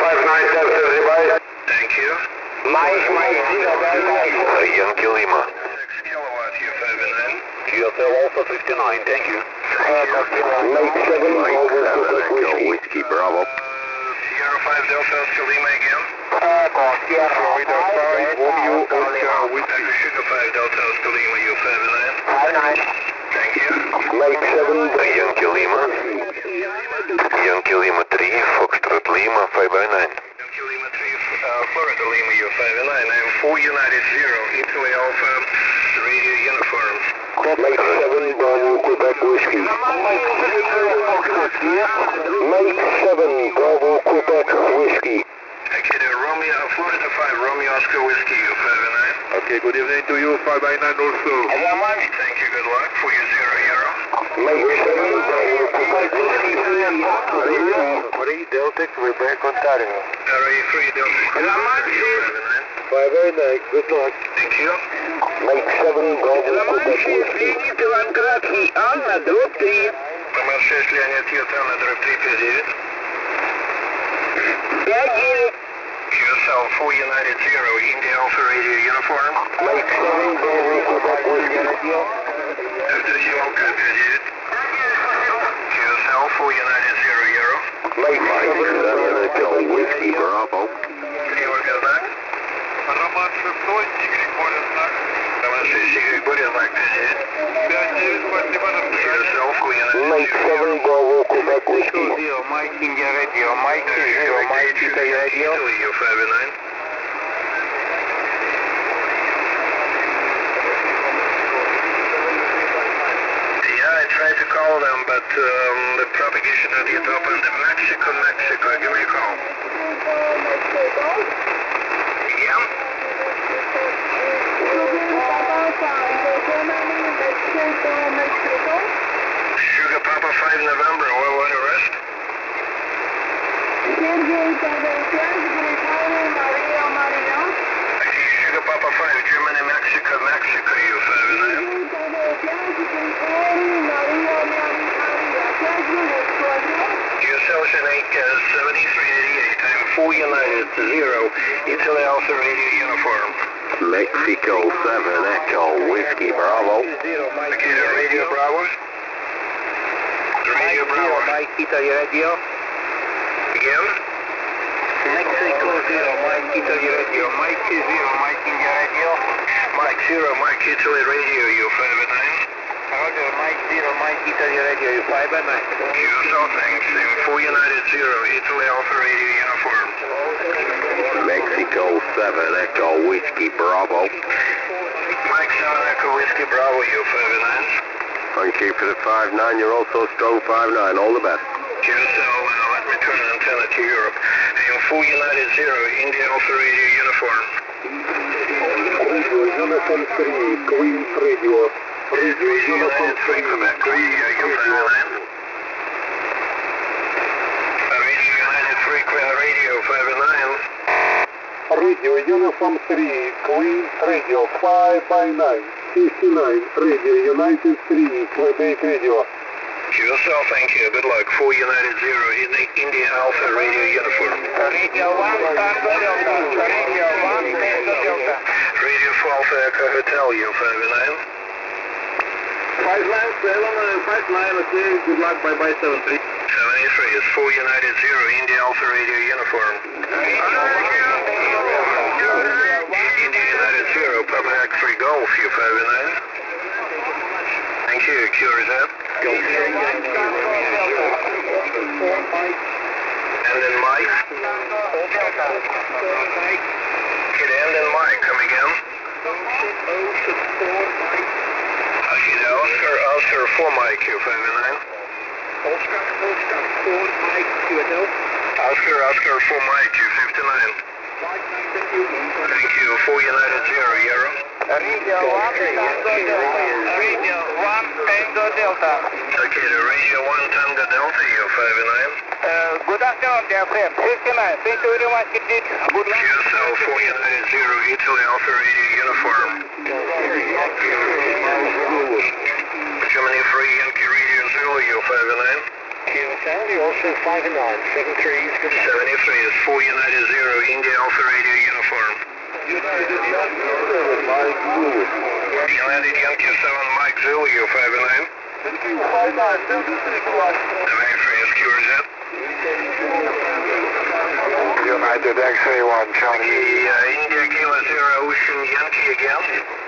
59 Delta Zebra. Thank you. Mike 0 Yankee Lima. 6 kilowatt, U59. QSL Alpha 59, thank you. Mike 7 Echo Whiskey Bravo. Sierra 5 Delta Oscar Lima again. Florida 5 Romeo Oscar Whiskey. Sugar 5 Delta Oscar Lima, U59. Thank you. Mike 7 Yankee Lima. Yankee Lima 3, Foxtrot Lima 5 by 9. Yankee Lima 3, Florida Lima, U59. I'm 4 United 0, Italy Alpha, radio uniform. Mike 7 Bravo Quebec Whiskey. Mike 7 Bravo Quebec Whiskey. Okay, Romeo, Florida 5, Romeo Oscar Whiskey, U59. Okay, good evening to you, 5 by 9 also. Thank you, good luck. 4 Euro. Mike 7 Bravo Quebec Whiskey. 3 Delta Quebec, Ontario. Array 3 Delta, U59. 5 by 9, good luck. Thank you. Mike 7 Bravo Quebec Whiskey. Номер 6, Леонид Ютан, на дробь 359. QSL 4 United 0, India Alpha Radio Uniform. Mike 7 Bravo Quebec Whiskey. FTC Alpha 59. QSL 4 United 0 Euro. Mike 7 Echo Whiskey Bravo. Тревога знак. Роман 6, Игорь Боря, знак. Номер 6, Игорь Боря, знак 59. 5-9, спасибо, до свидания. QSL 4 United Mike 7 Bravo Quebec Whiskey. Mike India Radio, Mike 0, Mike Italy Radio. Italy U59. Yeah, I tried to call them, but the propagation of the top end of Mexico, give me a call. Yeah? Sugar Papa 5 November, what one arrest? I see Sugar Papa 5, Germany, Mexico, U59. QSL Snake 7388, I'm 4 United 0, Italy Alpha Radio Uniform. Mexico 7, Echo Whiskey Bravo. Okay, Radio Bravo. Radio Bravo. Mike Italy Radio. Again? Mexico 0, Mike Italy Radio. Mike 0, Mike India Radio. Mike 0, Mike Italy Radio, U59. Roger, Mike 0, Mike Italy Radio, 5 by 9. QSL thanks, I'm 4 United 0, Italy Alpha Radio Uniform. Mexico 7, Echo Whiskey Bravo. Mike 7, Echo Whiskey Bravo, U59. Thank you for the 5-9, you're also strong 5-9, all the best. QSL, let me turn an antenna to Europe. I'm 4 United 0, India Alpha Radio Uniform. Radio Uniform 3 Queens Radio. Radio Uniform 3 Quebec Radio, U59. Radio United 3 Queen Radio, 59. Radio Uniform 3 Queens Radio 5 by 9. 59 Radio United 3 Quebec Radio. QSL, thank you. Good luck. 4 United 0, India Alpha Radio Uniform. Radio 1, Tango Delta. Radio 1, Tango Delta. Radio 4 Alpha Echo Hotel, U59. 5-9, okay, good luck, bye-bye, 73. 73 is 4 United 0, India Alpha Radio Uniform. India United 0, Papa X3 Golf, U59. Thank you. QRZ. And then Mike. Get and then Mike, come again. Oscar 4 Mike, U59. Oscar 4 Mike, QSL. Oscar 4 Mike, U59. Thank you. 4 United 0, Euro. Radio 1, Tango Delta. Radio 1, Tango Delta. Okay, the Radio 1 Tango Delta, U59. Good afternoon, dear friend. 59. Thank you very much indeed. Good luck. QSL 4 United 0, Italy Alpha Radio Uniform. Germany 3 Yankee Radio Zulu, U59. Charlie, also 5 and 9, 73 is good. 73 is 4 United 0, India Alpha Radio uniform. United Yankee 7, Mike Zulu. United Yankee 7, Mike Zulu, 5 and 9. Thank you, 5-9, 73 July. 73 is QRZ. United X-ray 1, Charlie. India Kilo 0, Ocean Yankee again.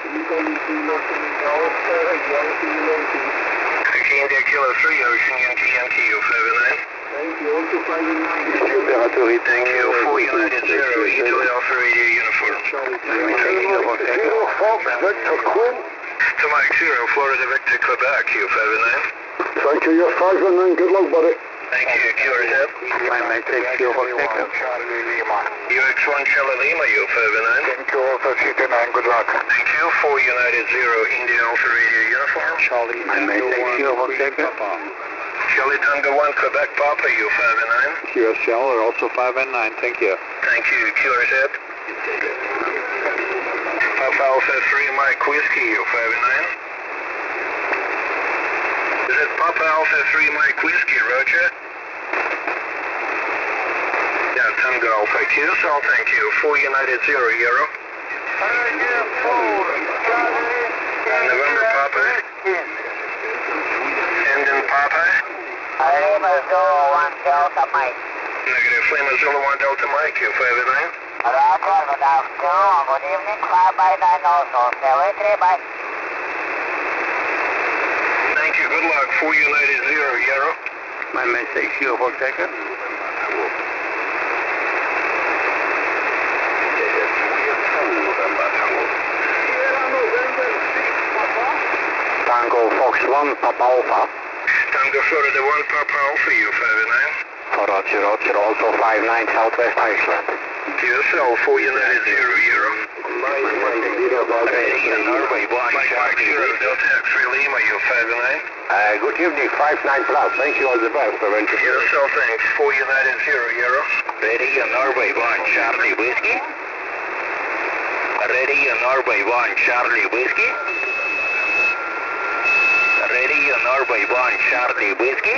India Kilo 3, Ocean Yankee, 5 and 9. Thank you, also 5 and 9. Thank you, 4 United 0, Italy Alpha Radio uniform. Zero Fox, Victor Quinn. To Mike 0, Florida Victor Quebec, 5 and 9. Thank you, you're 5 and 9, good luck, buddy. Thank you, QRZ. UX1 Charlie Lima, 5 and 9. Thank you, Alpha City 9, good luck. Thank you, 4 United 0, India Alpha Radio uniform. Charlie, Charlie Tango 1, Quebec Papa, 5 and 9. QSL are also 5 and 9, thank you. Thank you, QRZ. Papa Alpha 3, Mike Whiskey, 5 and 9. Is it Papa Alpha 3, Mike Whiskey, Roger? Yeah, Tango Alpha QSL, thank you. 4 United 0, Euro. November Papa. And in Papa. Lima Zulu 1 Delta Mike. Negative, Lima Zulu 1 Delta Mike, 5 and 9. Roger, good afternoon, good evening, 5 by 9 also, 73 by. Thank you, good luck, 4 United 0, Euro. My message, you for second. Tango Fox 1, Papa Alpha. Tango Florida 1, Papa Alpha, 5 and 9. Roger, also 5-9 Southwest Iceland. QSL, 4 United 0, Euro. Norway 1, Mike 0, Delta X-ray Lima, 5 and 9. Good evening, 5-9 plus. Thank you, all the best. QSL, thanks, 4 United 0, Euro. Ready, Norway 1, Charlie Whiskey. Ready, Norway 1, Charlie Whiskey. Ready, Norway 1, Charlie Whiskey.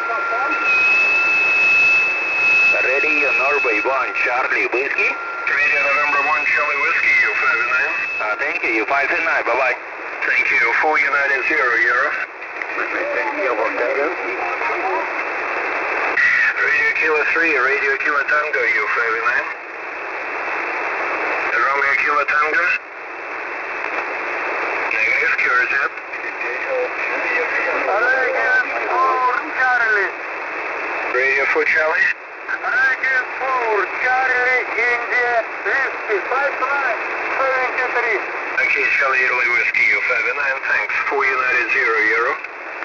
Ready, Norway 1, Charlie Whiskey. Radio November 1, Charlie Whiskey, 5 and 9. Thank you, 5 and 9, bye-bye. Thank you, 4 United 0, Euro. Radio Kilo 3, Radio Kilo Tango, 5 and 9. Romeo Kilo Tango. Negative, QRZ. Radio 4 Charlie. Roger 4, Charlie, India, Whiskey, 5-9, 73. Okay, Charlie Italy Whiskey, 5 and 9, thanks. 4 United 0, Euro.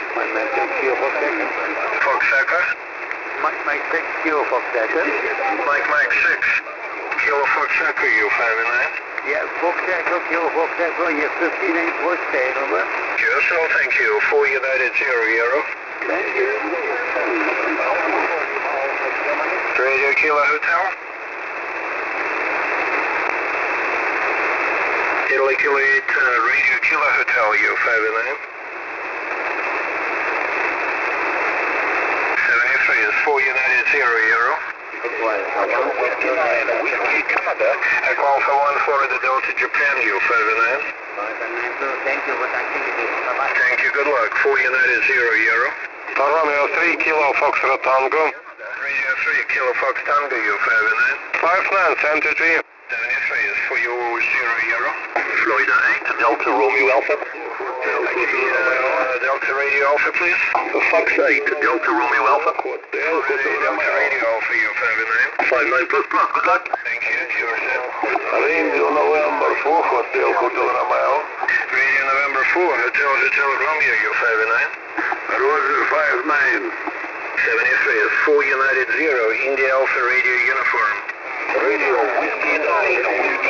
Fox Echo. Mike 6, Kilo Fox second. Mike 6. Kilo Fox Echo, 5 and 9. Yeah, Fox Echo, Kilo Fox Echo, you're 15-8 West State, over. QSL, thank you. 4 United 0, Euro. Thank you. Radio Kilo Hotel. Italy Kilo 8, Radio Kilo Hotel, 5 and 9. 73 is 4 United 0, Euro. Echo Alpha 1, Florida Delta, Japan, 5 and 9. Thank you for activity. Bye-bye. Thank you, good luck. 4 United 0, Euro. Romeo 3, Kilo Foxtrot Tango. Radio 3, Kilo Fox Tango, 5 and 9. 5-9, 73. 73 is for you, 0, Euro. Florida 8, Delta Romeo Alpha. Delta Radio Alpha, please. Fox 8, Delta Romeo Alpha. Delta Radio Alpha, 5 and 9. 5-9 plus, good luck. Thank you, QRZ. Radio November 4, Hotel Romeo. Radio November 4, Hotel Romeo, 5 and 9. Roger 5-9. 73 is 4 United 0, India Alpha Radio uniform. Radio Whiskey 9.